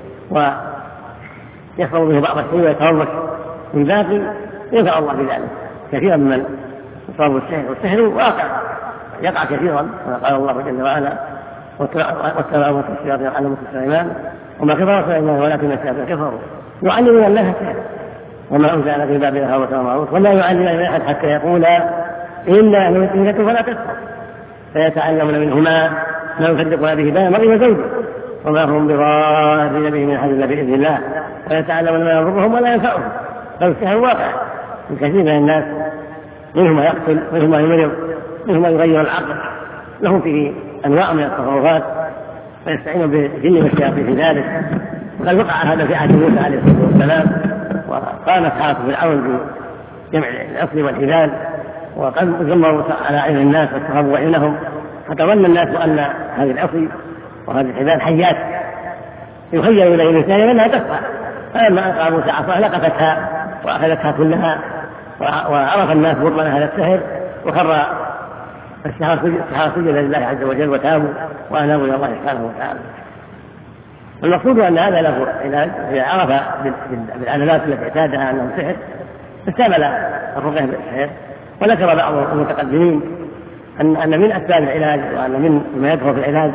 ويحفظ به بعض الشيء ويتورط من باقي ينفع الله بذلك. كثيرا من يصاب السحر والسحر واقع يقع كثيرا، كما قال الله جل وعلا والتلاوة الشياطين على موسى سليمان وما كفر سليمان ولكن الشياطين كفروا يعلمون الله السحر وما أنزل على باب هاروت وماروت ولا يعلمون أحد حتى يقولا إنا نحن فلا تكفر فيتعلمون منهما ما يصدقون به بين المرء وزوجه وما هم بضارين به من أحد إلا بإذن الله ويتعلمون ما يضرهم ولا ينفعهم فالسحر واقع من كثير من الناس منهم ما يقتل منهم ما يمرض منهم ما يغير العقل لهم فيه أنواع من التصرفات فيستعينون بالجن والشياطين في ذلك وقد وقع هذا في عهد موسى عليه الصلاة والسلام وقام أصحاب فرعون بجمع الأصل والحبال وقد جمعوا على عين الناس واستخبوا عينهم فتظن الناس أن هذه الأصل وهذه الحبال حيات يخيل إليه الإنسان أنها تسعى فلما ألقى موسى عصاه لقفتها وأخذتها كلها وعرف الناس بطلان هذا السحر وخر السحرة سجد لله عز وجل وتابوا وأنابوا إلى الله سبحانه وتعالى. المقصود أن هذا له علاج إذا عرف بالعلامات التي اعتادها أنه سحر استعمل الرقية بالسحر. وذكر بعض المتقدمين أن من أسباب العلاج وأن من ما يدخل في العلاج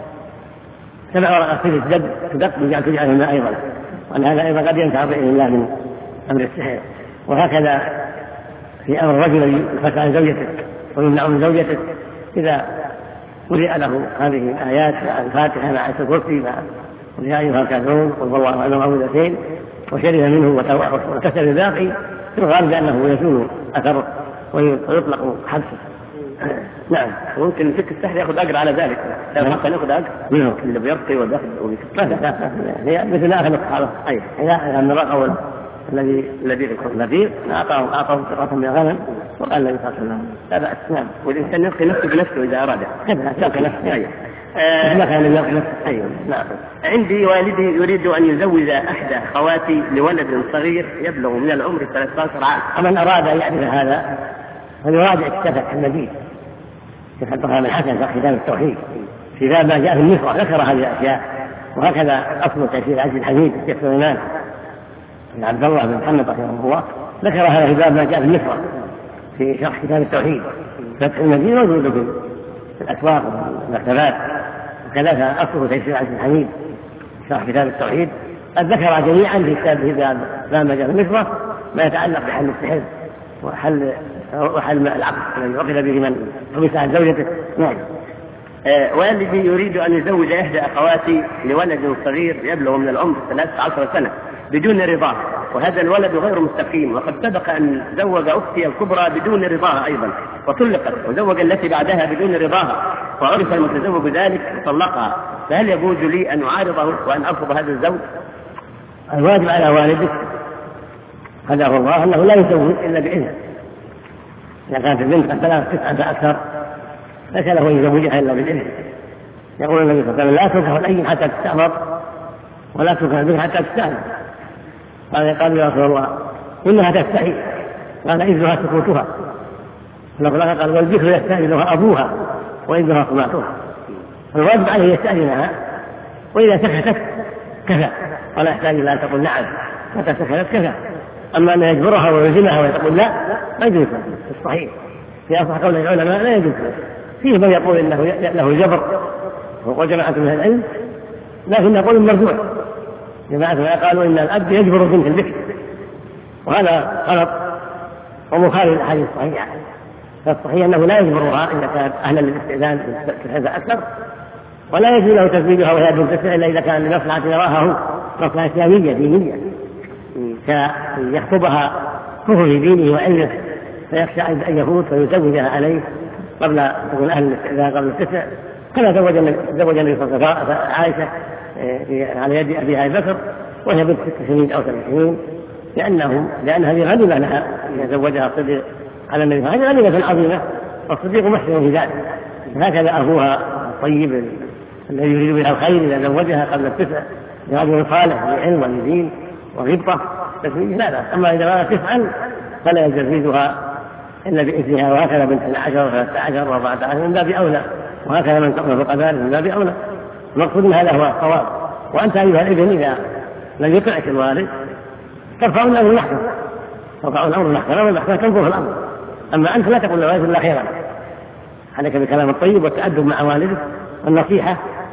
7 ورقات الجد تدق تجعل الماء أيضا وأن هذا أيضا قد ينفع بإذن الله من أمر السحر. وهكذا في أمر الرجل يفك عن زوجته ويمنع من زوجته إذا قرئ له هذه الآيات الفاتحة مع آية الكرسي يا أيها الكافرون قل هو الله أحد معوذتين وشرب منه وكسر الباقي في الغالب أنه يزول أثره ويطلق حبسه. نعم ممكن فك السحر يأخذ أجر على ذلك لو حقا يأخذ أجر اللي بيرقي والدخل هي مثل آخر الصحابة إذا أن الرقى الذي يكون نذير أعطاه قطعة من الغنم وقال له يصلي له لا بأس. نعم والإنسان يرقي نفسه بنفسه إذا أراد كذا يرقي نفسه ما كان يرقي نفسه. نعم. عندي والدي يريد أن يزوج إحدى خواتي لولد صغير يبلغ من العمر 13 عام. ومن أراد أن يعرف هذا فليراجع كتاب النبي شيخ عبد الرحمن الحسن في كتاب التوحيد في باب ما جاء في النصرة ذكر هذه الأشياء. وهكذا أصل تفسير عبد الحميد الشيخ سليمان بن عبد الله بن محمد رحمه الله ذكر هذا في باب ما جاء في النصرة في شرح كتاب التوحيد. فتح النبي موجود في الأسواق والمكتبات. وكذلك أصل تفسير عبد الحميد شرح كتاب التوحيد قد ذكر جميعا في كتابه باب ما جاء في النصرة ما يتعلق بحل السحر وحل العقد الذي عقد به من حبس عن زوجته. نعم. والدي يريد أن يزوج إحدى أخواتي لولد صغير يبلغ من العمر 13 سنة بدون رضاه وهذا الولد غير مستقيم وقد سبق أن زوج أختي الكبرى بدون رضاها أيضا وطلقت وزوج التي بعدها بدون رضاها وعرف المتزوج بذلك وطلقها. فهل يجوز لي أن أعارضه وأن أرفض هذا الزوج؟ الواجب على والدك هداه الله أنه لا يزوج إلا بإذنه. إذا كانت البنت قد بلغت 9 فأكثر ليس له أن يزوجها إلا بالإذن. يقول النبي صلى الله عليه وسلم لا تنكح الأيم حتى تستأمر ولا تنكح البنت حتى تستأمر. قال يا رسول الله إنها تستحي قال إذنها سكوتها. قال والذكر يستأذنها أبوها وإذنها سماعتها. الواجب عليه يستأذنها وإذا سكتت كفى ولا يحتاج إلى أن تقول نعم متى سكتت كفى. أما أن يجبرها ويلزمها ويقول لا ما يجوز في الصحيح في أصح قول العلماء لا يجوز. فيه من يقول إنه له جبر وجماعة من العلم لكن يقول مرجوع. جماعة قالوا إن الأب يجبر بنت البكر وهذا غلط ومخالف للأحاديث الصحيحة. فالصحيح أنه لا يجبرها إذا كانت أهلا للاستئذان في أكثر ولا يجوز له تزويجها وهي بنت تسع إلا إذا كان لمصلحة يراها هو مصلحة إسلامية دينية فيخطبها كفر في دينه وعلمه فيخشى أن يفوت فيزوجها عليه قبل تكون أهل الاستئذان قبل التسع كما زوج النبي صلى الله عليه وسلم عائشة على يد أبيها بكر وهي بنت 6 سنين أو 7 سنين لأنها غنيمة لها زوجها الصديق على النبي. هذه غنيمة عظيمة والصديق محسن في ذلك. هكذا أبوها الطيب الذي يريد بها الخير إذا زوجها قبل التسع لرجل صالح لعلم ولدين وغبطة تسويه لا بأس. أما إذا كانت تفعل فلا يزوجها إلا بإذنها. وهكذا بنت 10 و13 و14 من باب أولى وهكذا من تقرأ فوق ذلك من باب أولى. المقصود من هذا هو الصواب. وأنت أيها الابن إذا لم يطعك الوالد ترفع الأمر المحكمة والمحكمة تنظر في الأمر. أما أنت لا تقول لوالد إلا خيرا. عليك بكلام الطيب والتأدب مع والدك والنصيحة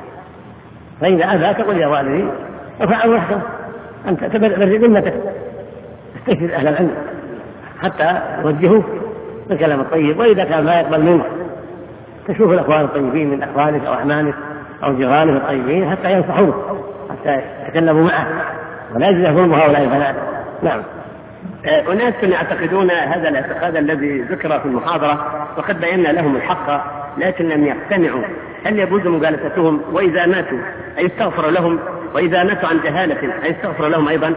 فإذا أبى تقول يا والدي ارفعه وحده، أنت تبرر ذمتك، استشهد أهل العلم حتى يوجهوك بالكلام الطيب. وإذا كان ما يقبل منك تشوف الأخوان الطيبين من أخوانك أو أعمامك أو جيرانك الطيبين حتى ينصحوك، حتى يتكلموا معه ولا يجوز ظلم هؤلاء البنات. نعم. أناس يعتقدون هذا الاعتقاد الذي ذكر في المحاضرة وقد بينا لهم الحق لكن لم يقتنعوا، هل يجوز مجالستهم؟ وإذا ماتوا أيستغفر لهم؟ وإذا ماتوا عن جهالة أيستغفر لهم أيضا؟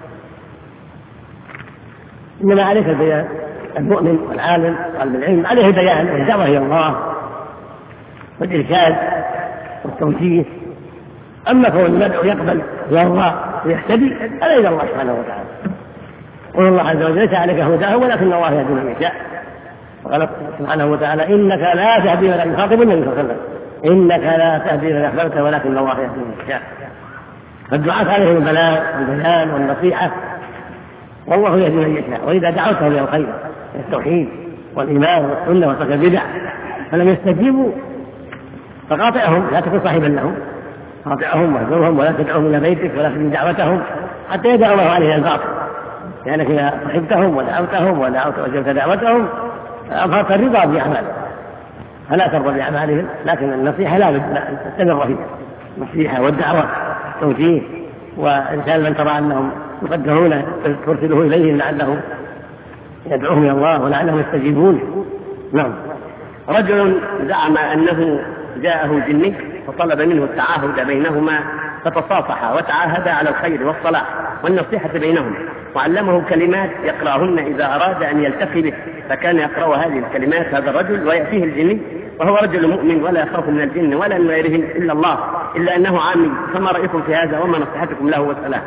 إنما عليك البيان، المؤمن والعالم طالب العلم عليه بيان الدعوة إلى الله والإرشاد والتوجيه. أما كون المدعو يقبل ويرضى ويهتدي هذا إلى الله سبحانه وتعالى. قل الله عز وجل ليس عليك هداه ولكن الله يهدي من يشاء. وقال سبحانه وتعالى إنك لا تهدي من أحببت، يخاطب النبي صلى الله عليه وسلم إنك لا تهدي من أحببت ولكن الله يهدي من يشاء. فالدعاة عليهم البلاغ والبيان والنصيحة والله يهدي من يشاء. وإذا دعوتهم إلى الخير التوحيد والإيمان والسنة وترك البدع فلم يستجيبوا فقاطعهم، لا تكن صاحبا لهم، قاطعهم واهجرهم ولا تدعوهم إلى بيتك ولا تجد دعوتهم حتى يدعو الله عليه الباطل، لأنك إذا صحبتهم ودعوتهم وجبت دعوتهم أظهرت الرضا بأعمالهم فلا ترضى بأعمالهم. لكن النصيحة لا بد أن تستمر فيها، النصيحة والدعوة والتوجيه وإرسال من ترى أنهم يقدرون ترسله إليهم لعلهم يدعوهم إلى الله ولعلهم يستجيبون. نعم. رجل زعم أنه جاءه جني فطلب منه التعاهد بينهما فتصافحا وتعاهدا على الخير والصلاح والنصيحة بينهم، وعلمه كلمات يقرأهن إذا أراد أن يلتقي به، فكان يقرأ هذه الكلمات هذا الرجل ويأتيه الجني وهو رجل مؤمن ولا يخاف من الجن ولا من غيرهم إلا الله، إلا أنه عامي. فما رأيكم في هذا وما نصيحتكم له والسلام؟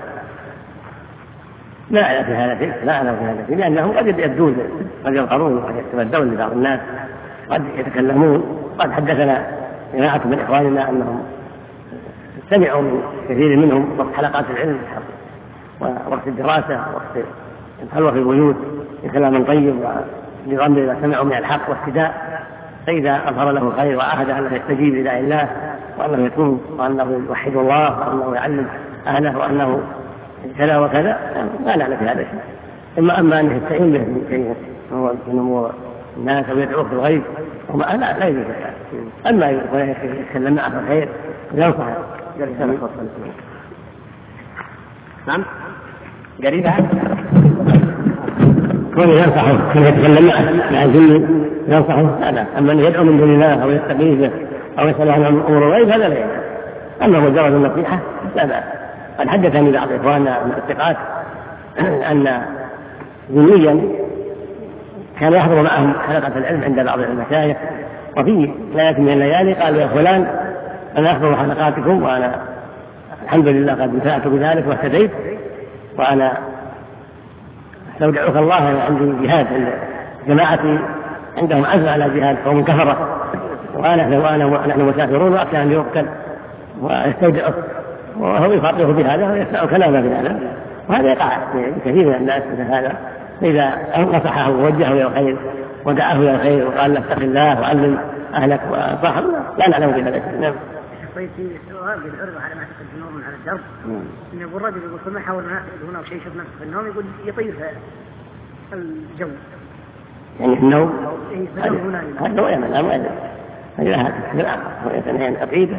لا أعلم في هذا شيء، لا أعلم في هذا شيء، لأنهم قد يبدون قد يظهرون وقد يتبدون لبعض الناس، قد يتكلمون. قد حدثنا جماعة من إخواننا أنهم سمعوا من كثير منهم وقت حلقات العلم ووقت الدراسة وقت الخلوة في البيوت بكلام طيب ونظام إذا سمعوا من الحق واهتداء، فإذا أظهر له الخير وعاهد أنه يستجيب إلى الله وأنه يتوب وأنه يوحد الله وأنه يعلم أهله وأنه كذا وكذا لا نعلم في هذا الشيء. أما أنه يستعين به من شيء هو من أمور الناس ويدعوه في الغيب لا يجوز. أما يتكلم معه في الخير ينصح. نعم قريبا كون ينصحه كون يتكلم مع الجن ينصحه هذا. أما أن يدعو من دون الله أو يستغيثه أو يسأل عن أمور الغيب هذا لا يجوز. أما مجرد النصيحة لا بأس. قد حدثني بعض إخواننا من الثقات أن جنيا كان يحضر معهم حلقة العلم عند بعض المشايخ، وفي ليلة من الليالي قالوا يا فلان أنا أحضر حلقاتكم وأنا الحمد لله قد انتفعت بذلك واهتديت، وأنا استودعك الله. أنا عندي جهاد عند جماعتي عندهم عزم على جهاد قوم كفرة ونحن مسافرون وأخشى أن يقتل ويستودعك، وهو يخاطبه بهذا ويسمع كلامه بهذا، وهذا يقع كثير من الناس مثل هذا. إذا نصحه ووجهه إلى الخير ودعاه إلى الخير وقال له اتق الله وعلم أهلك وصاحب لا نعلم بهذا الشيء. نعم. طيب في سؤال بالعرض على ما تقول في النوم على الدرب، إن يقول الرجل يقول كل ما يحاول هنا وشيء يشوف نفسه في النوم يقول يطير في الجو. يعني النوم هذا هو يعمل أمر هذا هو أقيدة.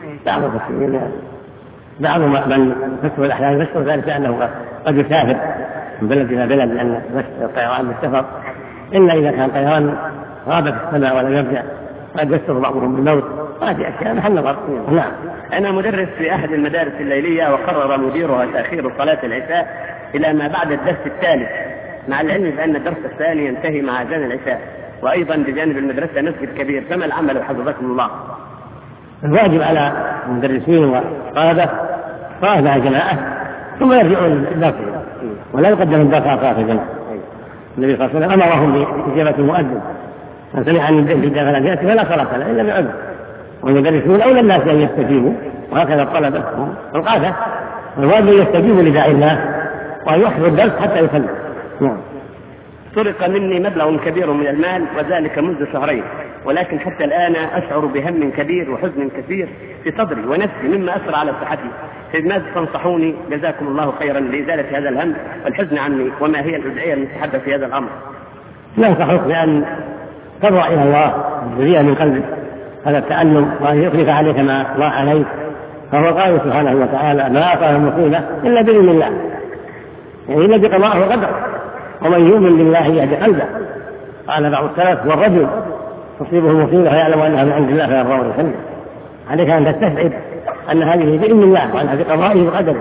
بعض من فسر الأحلام يفسر ذلك أنه قد يسافر من بلد إلى بلد، لأن الطيران بالسفر إلا إذا كان طيران غاب في السماء ولم يرجع قد يفسر بعضهم بالموت. هذه أشياء محل نظر. نعم. أنا مدرس في أحد المدارس الليلية وقرر مديرها تأخير صلاة العشاء إلى ما بعد الدرس الثالث، مع العلم بأن الدرس الثاني ينتهي مع أذان العشاء، وأيضا بجانب المدرسة مسجد كبير، فما العمل حفظكم الله؟ الواجب على المدرسين والطلبة صلاة مع الجماعة ثم يرجعون للدرس، ولا يقدم الدرس على صلاة الجماعة. النبي صلى الله عليه وسلم أمرهم بإجابة المؤذن، من سمع عن الدين فلم يأتي فلا صلاة له إلا بعذر. والمدرسون أولى الناس أن يستجيبوا، وهكذا الطلبة والقادة الواجب يستجيبوا لداعي الله وأن يحضر الدرس حتى يسلم. نعم. سرق مني مبلغ كبير من المال وذلك منذ شهرين، ولكن حتى الآن أشعر بهم كبير وحزن كثير في صدري ونفسي مما أثر على صحتي. فماذا تنصحوني جزاكم الله خيرا لإزالة هذا الهم والحزن عني، وما هي الأدعية المستحبة في هذا الأمر؟ ننصحك بأن تضرع إلى الله بريئا من قلبك هذا التألم، وأن يخلف عليك ما ضاع عليك، فهو قال سبحانه وتعالى: ما أصاب المصيبة إلا بإذن الله، يعني إلا بقضاء وقدر، ومن يؤمن بالله يهدي قلبه. قال بعض السلف: والرجل تصيبه المصيبة فيعلم أنها من عند الله فيرضى ويسلم. عليك أن تستشعر أن هذه بإذن الله وأنها بقضائه وقدره،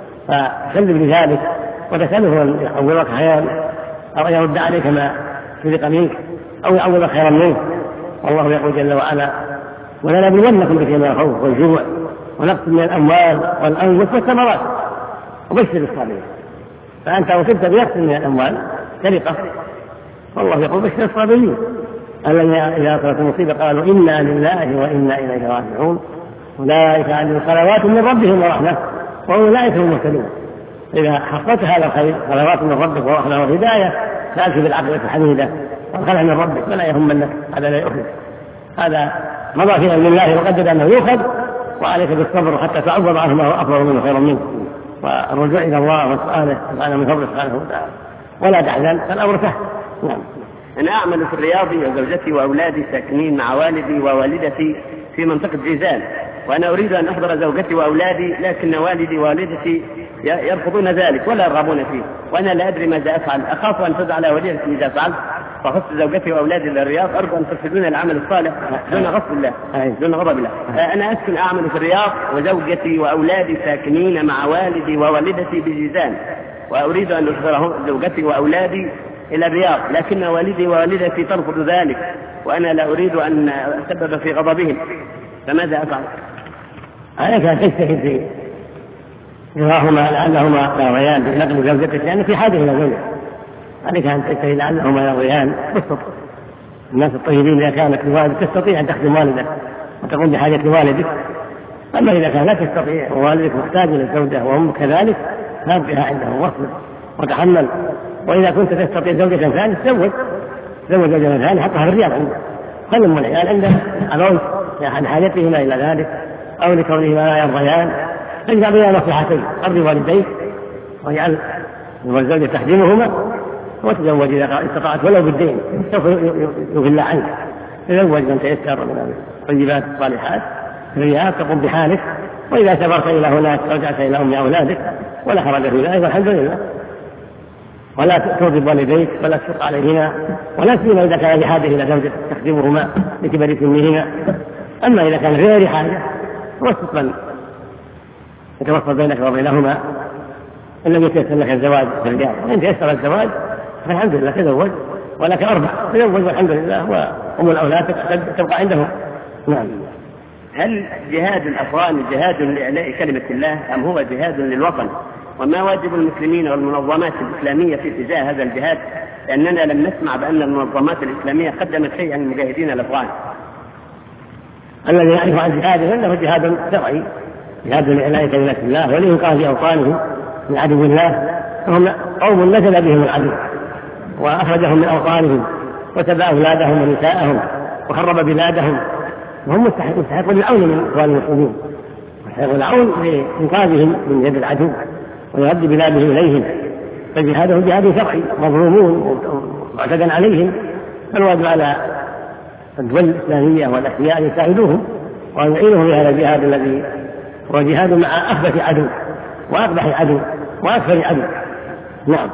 فسلم لذلك وتسأله أن يعوضك خيرا أو أن يرد عليك ما سرق منك أو يعوضك خيرا منه. والله يقول جل وعلا: ولنبلونكم بشيء من الخوف والجوع ونقص من الأموال والأنفس والثمرات وبشر الصابرين. فأنت أصبت بنقص من الأموال سرقة، والله يقول: بشر الصابرين الذين إذا أصابت المصيبة قالوا إنا لله وإنا إليه راجعون أولئك عليهم صلوات من ربهم ورحمة وأولئك هم المهتدون. إذا حصلت هذا الخير صلوات من ربك ورحمة وهداية فأمشي بالعقبة الحميدة والخلع من ربك ولا يهمنك هذا لا يؤخذ. هذا مضى في علم الله وقدر أنه يؤخذ، وعليك بالصبر حتى تعوض عنه ما هو أفضل منه خيرا منه، والرجوع إلى الله وسؤاله سبحانه من فضله سبحانه وتعالى، ولا تحزن فالأمر سهل. نعم. أنا أعمل في الرياض وزوجتي وأولادي ساكنين مع والدي ووالدتي في منطقة جيزان، وأنا أريد أن أحضر زوجتي وأولادي، لكن والدي ووالدتي يرفضون ذلك ولا يرغبون فيه، وأنا لا أدري ماذا أفعل. أخاف أن تزعل والدتي إذا فعلت فأخذت زوجتي وأولادي إلى الرياض. أرجو أن ترشدون العمل الصالح دون غصب الله دون غضب الله. أنا أسكن أعمل في الرياض وزوجتي وأولادي ساكنين مع والدي ووالدتي بجيزان، وأريد أن أحضر زوجتي وأولادي إلى الرياض، لكن والدي ووالدتي ترفض ذلك، وأنا لا أريد أن أسبب في غضبهم، فماذا أفعل؟ عليك أن تجتهد في رضاهما لعلهما يرضيان بنقل زوجتك، لأن في حاجة إلى زوجك. عليك أن تجتهد لعلهما يرضيان بالصدق. الناس الطيبين إذا كانت لوالدك تستطيع أن تخدم والدك وتقوم بحاجة والدك، أما إذا كان لا تستطيع ووالدك محتاج إلى الزوجة وهم كذلك فابقها عندهم واصبر وتحمل. وإذا كنت تستطيع زوجة ثانية تزوج زوجة ثانية حطها في الرياض عندك، خلهم العيال عندك على عن حاجتهما إلى ذلك أو لكونهما لا يرضيان، تجمع بين مصلحتين: أرضي والديك واجعل الزوجة تخدمهما، وتزوج إذا استطعت ولو بالدين سوف يغلى عنك. تزوج من تيسر من الطيبات الصالحات في الرياض تقوم بحالك، وإذا سافرت إلى هناك رجعت إلى أم أولادك ولا حرج في ذلك والحمد لله. ولا تغضب والديك ولا تشق عليهما، ولا سيما إذا كان بحاجة إلى زوجة تخدمهما لكبر سنهما. أما إذا كان غير حاجة وسط من يتوسط بينك وبينهما إن لم يتيسر لك الزواج في الرجال. إن تيسر الزواج فالحمد لله تزوج، ولك 4 تزوج والحمد لله، وأم الأولاد تبقى عندهم. نعم. هل جهاد الأفغان جهاد لإعلاء كلمة الله أم هو جهاد للوطن؟ وما واجب المسلمين والمنظمات الإسلامية في اتجاه هذا الجهاد؟ لأننا لم نسمع بأن المنظمات الإسلامية قدمت شيئا للمجاهدين الأفغان. الذي يعرف عن جهاده أنه جهاد شرعي، جهاد لإعلاء كلمة الله ولإنقاذ أوطانهم من عدو الله. فهم قوم نزل بهم العدو وأخرجهم من أوطانهم وتبع أولادهم ونساءهم وخرب بلادهم، وهم مستحقون العون من إخوان المسلمين، مستحقون العون لإنقاذهم من يد العدو ويرد بلادهم إليهم. فجهادهم جهاد شرعي، مظلومون معتدى عليهم، فالواجب على الدول الإسلامية والأحياء أن يساعدوهم وأن يعينهم في هذا الجهاد الذي هو جهاد مع أخبث عدو وأقبح عدو وأكثر عدو. نعم.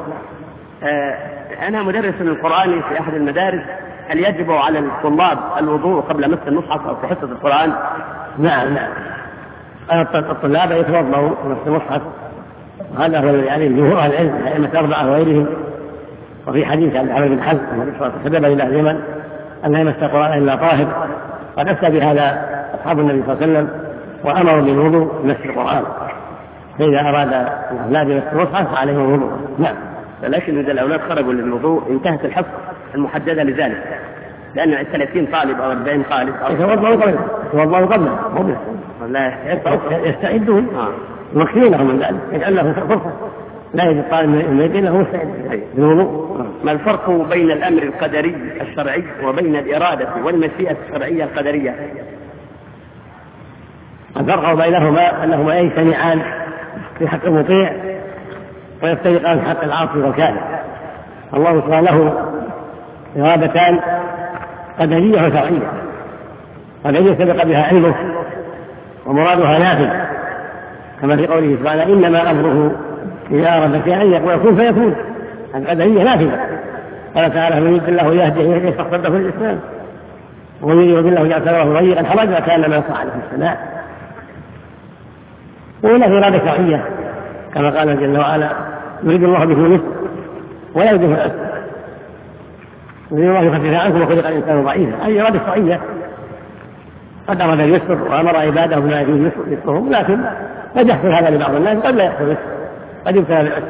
أنا مدرس للقرآن في أحد المدارس، هل يجب على الطلاب الوضوء قبل مس المصحف أو في حصة القرآن؟ نعم. الطلاب يتوضأوا مس المصحف، هذا هو يعني جمهور أهل العلم أئمة 4 وغيرهم. وفي حديث عن عمرو بن حزم سبب إلى اليمن أن لا يمس القرآن إلا طاهر، قد أفتى بهذا أصحاب النبي صلى الله عليه وسلم وأمروا بالوضوء بمس القرآن، فإذا أراد الأولاد يمس المصحف عليهم الوضوء. نعم. لكن إذا الأولاد خرجوا للوضوء انتهت الحصة المحددة لذلك، لأن 30 طالب أو 40 طالب يتوضأوا قبله يستعدون يمكنونهم من ذلك، يجعل لهم فرصة لا يجب قائم الميدين له بالوضوء. ما الفرق بين الأمر القدري الشرعي وبين الإرادة والمشيئة الشرعية القدرية؟ الفرق بينهما أنهما يجتمعان في حق المطيع ويفترقان في حق العاصي والكافر. الله سبحانه له إرادتان قدرية وشرعية، قدرية سبق بها علمه ومرادها نافذ، كما في قوله سبحانه إنما أمره إذا أراد شيئا أن يقول كن فيكون. القدرية نافذة. قال تعالى من يريد الله يهديه يشرح صدره في الإسلام ومن يريد الله يجعل صدره ضيقا حرجا كأنما يصعد في السماء. وهنا في إرادة شرعية كما قال جل وعلا يريد الله بكم اليسر ولا يريد العسر يريد الله يخفف عنكم وخلق الإنسان ضعيفا. أي إرادة شرعية قد أراد اليسر وأمر عباده بما يجوز يسرهم، لكن قد يحصل هذا لبعض الناس قد لا يحصل، قد يبتلى بالعسر.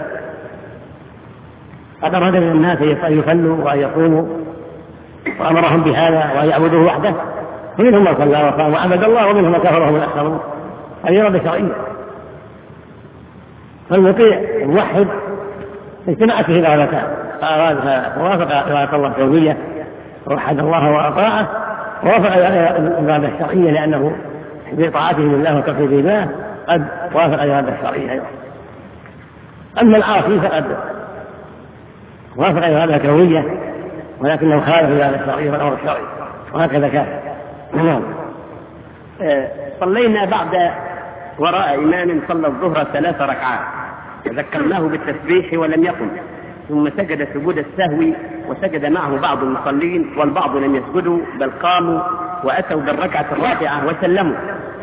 قد أراد من الناس أن يصلوا وأن يصوموا وأمرهم بهذا وأن يعبدوه وحده، ومنهم من صلى وصام وعبد الله ومنهم من كفر وهم الأكثرون. هذه إرادة شرعية. فالمطيع الموحد اجتمعت فيه الإرادتان، فوافق إرادة الله الكونية ووحد الله وأطاعه، ووافق الإرادة الشرعية لأنه بطاعته لله وتوحيده الله قد وافق الإرادة الشرعية أيضا. أما العاصي فقد وافق الإرادة الكونية ولكنه خالف الإرادة الشرعية والأمر الشرعي، وهكذا كان. صلينا بعد وراء إمام صلى الظهر 3 ركعات، ذكرناه بالتسبيح ولم يقم، ثم سجد سجود السهو وسجد معه بعض المصلين والبعض لم يسجدوا بل قاموا وأتوا بالركعة الرابعة وسلموا.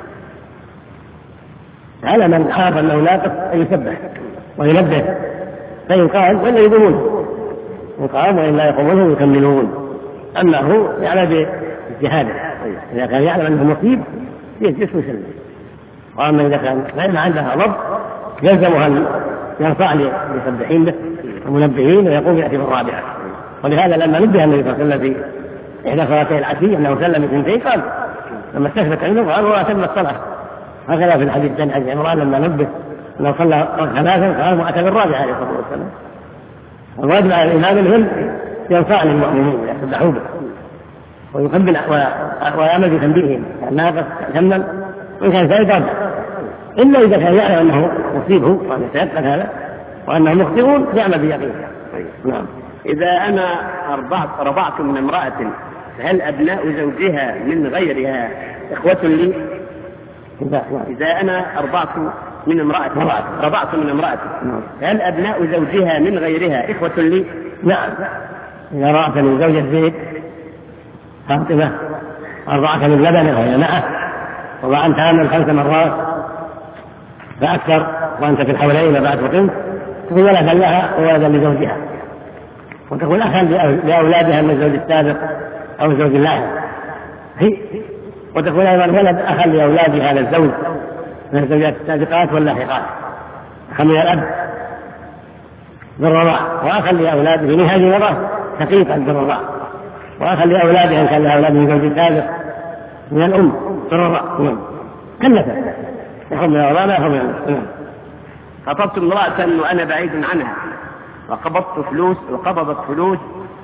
على من عرف أنه ناقص أن يسبح وينبه فإن قام ولا يقومون، يقام وإن لا يقومون يكملون. أما هو يعمل باجتهاده، إذا كان يعلم أنه مصيب يجلس ويسلم. وأما إذا كان عندها ضبط يلزمها أن يرفع للمسبحين به المنبهين ويقوم يأتي بالرابعة. ولهذا لما نبه النبي صلى الله عليه وسلم في إحدى صلاتي العشي أنه سلم 2 قال لما استثبت عنده قال وأتم الصلاة. هكذا في الحديث الثاني عن عمران لما نبه أنه صلى 3 قال وأتى بالرابعة عليه الصلاة والسلام. الواجب على الإمام الهم ينفع للمؤمنين يسبحوا به ويقبل ويعمل بتنبيههم الناقص يكمل وإن كان زائد رابع، إلا إذا كان يعلم أنه مصيبه وأن يتيقن هذا وأنهم مخطئون يعمل بيقين. نعم. إذا أنا رضعت من امرأة هل أبناء زوجها من غيرها إخوة لي؟ إذا أنا رضعت من امرأة هل أبناء زوجها من غيرها إخوة لي؟ نعم. إذا رأت من زوجة زيد فاطمة أرضعت من لبنه وهي معه وأنت عامل 5 مرات فأكثر وأنت في الحولين بعد وقت تقول ولدا لها وولدا لزوجها، وتقول أخا لأولادها من الزوج السابق أو الزوج اللاحق، وتقول أيضا ولد أخا لأولادها للزوج من الزوجات السابقات واللاحقات، أخا من الأب بالرضاع، وأخا لأولاده من هذه المرة شقيقا بالرضاع، وأخا لأولادها إن كان لها أولاد من الزوج السابق من الأم بالرضاع كلفة يحب من الرضاع لا يحب من خطبت امرأة وأنا بعيد عنها وقبضت فلوس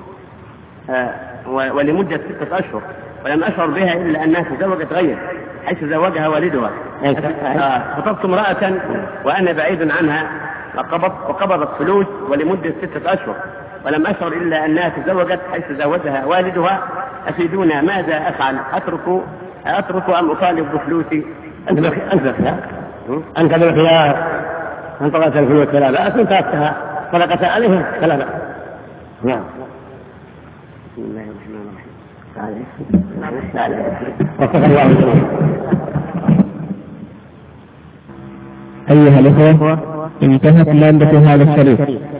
ولمدة 6 أشهر ولم أشعر بها إلا أنها تزوجت غير حيث زوجها والدها. خطبت امرأة وأنا بعيد عنها وقبضت فلوس ولمدة 6 أشهر ولم أشعر إلا أنها تزوجت حيث زوجها والدها. أفيدونا ماذا أفعل؟ أترك أم أطالب بفلوسي؟ أنت بالخيار أن طلبت الفلوس فلا بأس، أن تركتها صدقة عليهم فلا بأس. نعم. بسم الله الرحمن الرحيم. أيها الأخوة، انتهت مادة هذا الشريف.